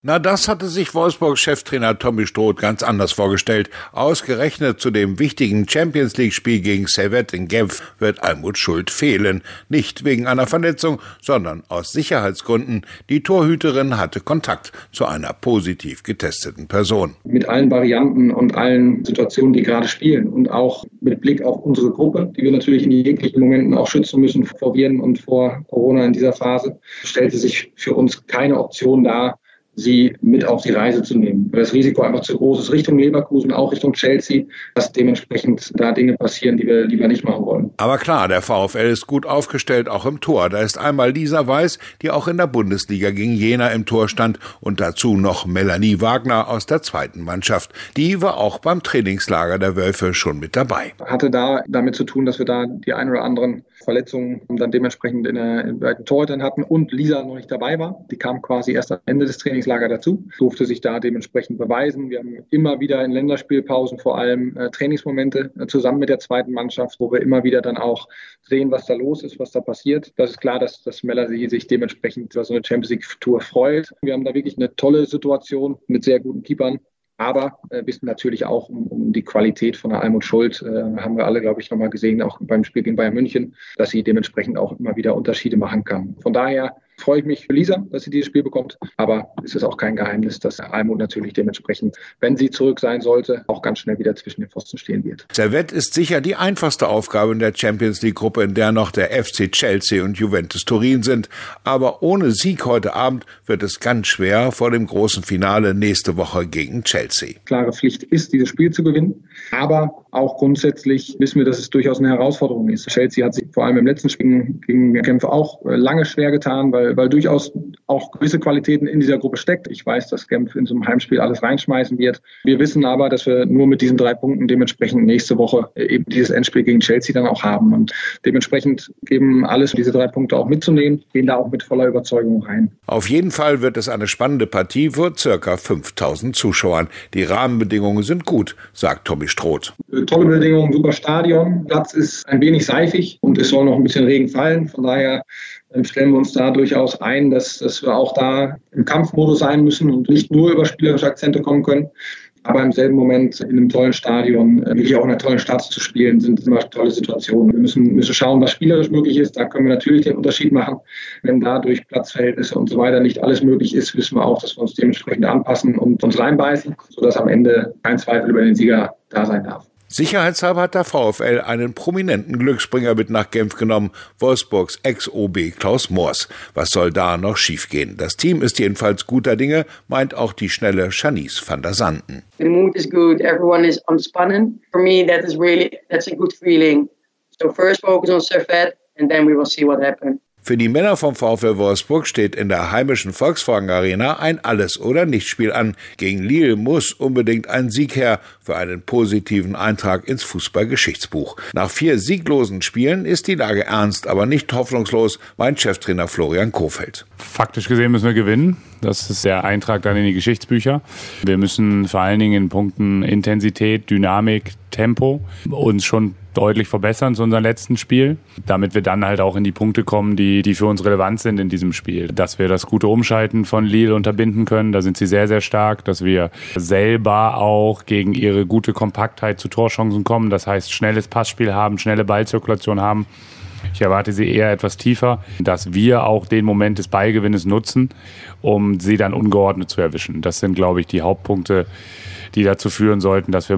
Na, das hatte sich Wolfsburgs Cheftrainer Tommy Stroth ganz anders vorgestellt. Ausgerechnet zu dem wichtigen Champions-League-Spiel gegen Servette in Genf wird Almut Schuld fehlen. Nicht wegen einer Verletzung, sondern aus Sicherheitsgründen. Die Torhüterin hatte Kontakt zu einer positiv getesteten Person. Mit allen Varianten und allen Situationen, die gerade spielen und auch mit Blick auf unsere Gruppe, die wir natürlich in jeglichen Momenten auch schützen müssen vor Viren und vor Corona in dieser Phase, stellte sich für uns keine Option dar, sie mit auf die Reise zu nehmen. Weil das Risiko einfach zu groß ist, Richtung Leverkusen, auch Richtung Chelsea, dass dementsprechend da Dinge passieren, die wir nicht machen wollen. Aber klar, der VfL ist gut aufgestellt, auch im Tor. Da ist einmal Lisa Weiß, die auch in der Bundesliga gegen Jena im Tor stand, und dazu noch Melanie Wagner aus der zweiten Mannschaft. Die war auch beim Trainingslager der Wölfe schon mit dabei. Hatte da damit zu tun, dass wir da die ein oder anderen Verletzungen dann dementsprechend bei den Torhütern hatten und Lisa noch nicht dabei war. Die kam quasi erst am Ende des Trainingslagers dazu, durfte sich da dementsprechend beweisen. Wir haben immer wieder in Länderspielpausen vor allem Trainingsmomente zusammen mit der zweiten Mannschaft, wo wir immer wieder dann auch sehen, was da los ist, was da passiert. Das ist klar, dass Melanie sich dementsprechend über so eine Champions-League-Tour freut. Wir haben da wirklich eine tolle Situation mit sehr guten Keepern. Aber wissen natürlich auch um die Qualität von der Almut Schuld, haben wir alle, glaube ich, nochmal gesehen, auch beim Spiel gegen Bayern München, dass sie dementsprechend auch immer wieder Unterschiede machen kann. Von daher freue ich mich für Lisa, dass sie dieses Spiel bekommt. Aber es ist auch kein Geheimnis, dass Almut natürlich dementsprechend, wenn sie zurück sein sollte, auch ganz schnell wieder zwischen den Pfosten stehen wird. Servette ist sicher die einfachste Aufgabe in der Champions-League-Gruppe, in der noch der FC Chelsea und Juventus Turin sind. Aber ohne Sieg heute Abend wird es ganz schwer vor dem großen Finale nächste Woche gegen Chelsea. Klare Pflicht ist, dieses Spiel zu gewinnen. Aber auch grundsätzlich wissen wir, dass es durchaus eine Herausforderung ist. Chelsea hat sich vor allem im letzten Spiel gegen Genf auch lange schwer getan, weil durchaus auch gewisse Qualitäten in dieser Gruppe steckt. Ich weiß, dass Genf in so einem Heimspiel alles reinschmeißen wird. Wir wissen aber, dass wir nur mit diesen 3 Punkten dementsprechend nächste Woche eben dieses Endspiel gegen Chelsea dann auch haben. Und dementsprechend geben alles, diese 3 Punkte auch mitzunehmen, gehen da auch mit voller Überzeugung rein. Auf jeden Fall wird es eine spannende Partie vor ca. 5.000 Zuschauern. Die Rahmenbedingungen sind gut, sagt Tommy Stroth. Tolle Bedingungen, super Stadion. Platz ist ein wenig seifig und es soll noch ein bisschen Regen fallen. Von daher stellen wir uns da durchaus ein, dass wir auch da im Kampfmodus sein müssen und nicht nur über spielerische Akzente kommen können. Aber im selben Moment in einem tollen Stadion, wirklich auch in einer tollen Stadt zu spielen, sind immer tolle Situationen. Wir müssen schauen, was spielerisch möglich ist. Da können wir natürlich den Unterschied machen. Wenn da durch Platzverhältnisse und so weiter nicht alles möglich ist, wissen wir auch, dass wir uns dementsprechend anpassen und uns reinbeißen, sodass am Ende kein Zweifel über den Sieger da sein darf. Sicherheitshalber hat der VfL einen prominenten Glücksbringer mit nach Genf genommen, Wolfsburgs Ex-OB Klaus Moors. Was soll da noch schiefgehen? Das Team ist jedenfalls guter Dinge, meint auch die schnelle Janice van der Sanden. The mood is good, everyone is unspannen. For me, that's a good feeling. So first focus on Servette and then we will see what happens. Für die Männer vom VfL Wolfsburg steht in der heimischen Volkswagen Arena ein Alles-oder-Nichts-Spiel an. Gegen Lille muss unbedingt ein Sieg her für einen positiven Eintrag ins Fußballgeschichtsbuch. Nach 4 sieglosen Spielen ist die Lage ernst, aber nicht hoffnungslos, meint Cheftrainer Florian Kohfeldt. Faktisch gesehen müssen wir gewinnen. Das ist der Eintrag dann in die Geschichtsbücher. Wir müssen vor allen Dingen in Punkten Intensität, Dynamik, Tempo uns schon deutlich verbessern zu unserem letzten Spiel, damit wir dann halt auch in die Punkte kommen, die für uns relevant sind in diesem Spiel. Dass wir das gute Umschalten von Lille unterbinden können, da sind sie sehr, sehr stark. Dass wir selber auch gegen ihre gute Kompaktheit zu Torchancen kommen, das heißt schnelles Passspiel haben, schnelle Ballzirkulation haben. Ich erwarte sie eher etwas tiefer, dass wir auch den Moment des Ballgewinnes nutzen, um sie dann ungeordnet zu erwischen. Das sind, glaube ich, die Hauptpunkte, die dazu führen sollten, dass wir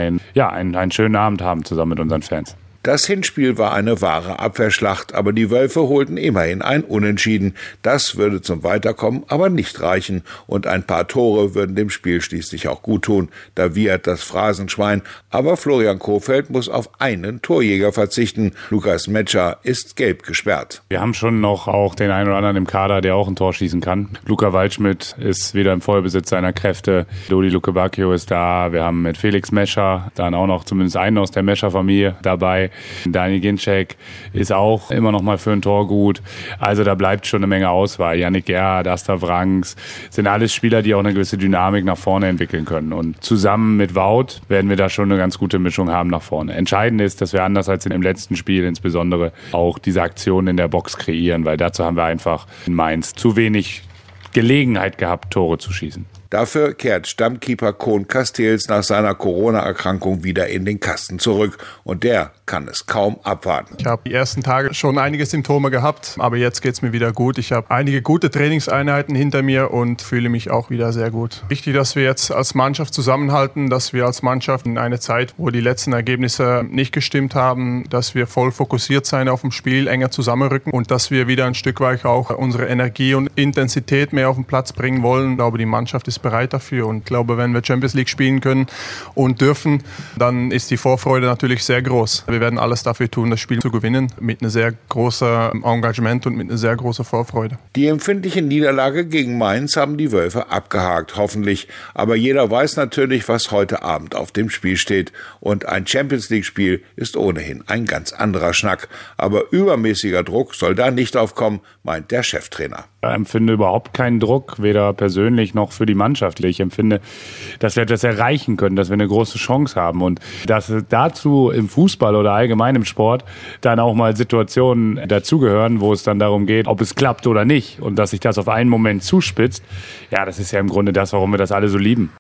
einen schönen Abend haben zusammen mit unseren Fans. Das Hinspiel war eine wahre Abwehrschlacht, aber die Wölfe holten immerhin ein Unentschieden. Das würde zum Weiterkommen aber nicht reichen und ein paar Tore würden dem Spiel schließlich auch gut tun. Da wiehert das Phrasenschwein, aber Florian Kohfeldt muss auf einen Torjäger verzichten. Lukas Metscher ist gelb gesperrt. Wir haben schon noch auch den einen oder anderen im Kader, der auch ein Tor schießen kann. Luca Waldschmidt ist wieder im Vollbesitz seiner Kräfte. Dodi Lukebakio ist da. Wir haben mit Felix Mescher dann auch noch zumindest einen aus der Mescher-Familie dabei. Daniel Ginczek ist auch immer noch mal für ein Tor gut. Also da bleibt schon eine Menge Auswahl. Yannick Gerhardt, Asta Wrangs sind alles Spieler, die auch eine gewisse Dynamik nach vorne entwickeln können. Und zusammen mit Wout werden wir da schon eine ganz gute Mischung haben nach vorne. Entscheidend ist, dass wir anders als im letzten Spiel insbesondere auch diese Aktionen in der Box kreieren, weil dazu haben wir einfach in Mainz zu wenig Gelegenheit gehabt, Tore zu schießen. Dafür kehrt Stammkeeper Koen Casteels nach seiner Corona-Erkrankung wieder in den Kasten zurück. Und der kann es kaum abwarten. Ich habe die ersten Tage schon einige Symptome gehabt, aber jetzt geht es mir wieder gut. Ich habe einige gute Trainingseinheiten hinter mir und fühle mich auch wieder sehr gut. Wichtig, dass wir jetzt als Mannschaft zusammenhalten, dass wir als Mannschaft in einer Zeit, wo die letzten Ergebnisse nicht gestimmt haben, dass wir voll fokussiert sein auf dem Spiel, enger zusammenrücken und dass wir wieder ein Stück weit auch unsere Energie und Intensität mehr auf den Platz bringen wollen. Ich glaube, die Mannschaft ist bereit dafür und ich glaube, wenn wir Champions League spielen können und dürfen, dann ist die Vorfreude natürlich sehr groß. Wir werden alles dafür tun, das Spiel zu gewinnen, mit einem sehr großen Engagement und mit einer sehr großen Vorfreude. Die empfindliche Niederlage gegen Mainz haben die Wölfe abgehakt, hoffentlich. Aber jeder weiß natürlich, was heute Abend auf dem Spiel steht. Und ein Champions-League-Spiel ist ohnehin ein ganz anderer Schnack. Aber übermäßiger Druck soll da nicht aufkommen, meint der Cheftrainer. Ich empfinde überhaupt keinen Druck, weder persönlich noch für die Mannschaft. Ich empfinde, dass wir etwas erreichen können, dass wir eine große Chance haben und dass dazu im Fußball oder allgemein im Sport dann auch mal Situationen dazugehören, wo es dann darum geht, ob es klappt oder nicht und dass sich das auf einen Moment zuspitzt. Ja, das ist ja im Grunde das, warum wir das alle so lieben.